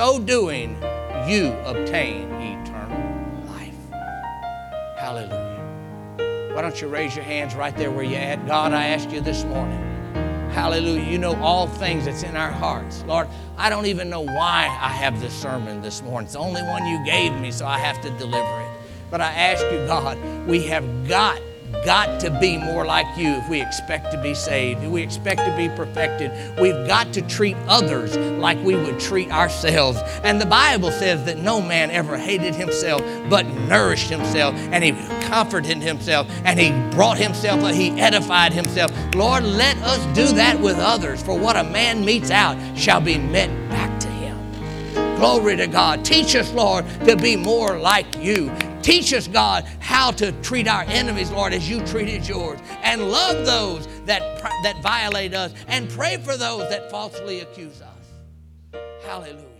so doing, you obtain eternal life. Hallelujah. Why don't you raise your hands right there where you're at? God, I ask you this morning. Hallelujah. You know all things that's in our hearts. Lord, I don't even know why I have this sermon this morning. It's the only one you gave me, so I have to deliver it. But I ask you, God, we have got to be more like you if we expect to be saved, if we expect to be perfected. We've got to treat others like we would treat ourselves. And the Bible says that no man ever hated himself, but nourished himself, and he comforted himself, and he brought himself up, he edified himself. Lord, let us do that with others, for what a man metes out shall be met back to him. Glory to God. Teach us, Lord, to be more like you. Teach us, God, how to treat our enemies, Lord, as you treated yours. And love those that violate us. And pray for those that falsely accuse us. Hallelujah.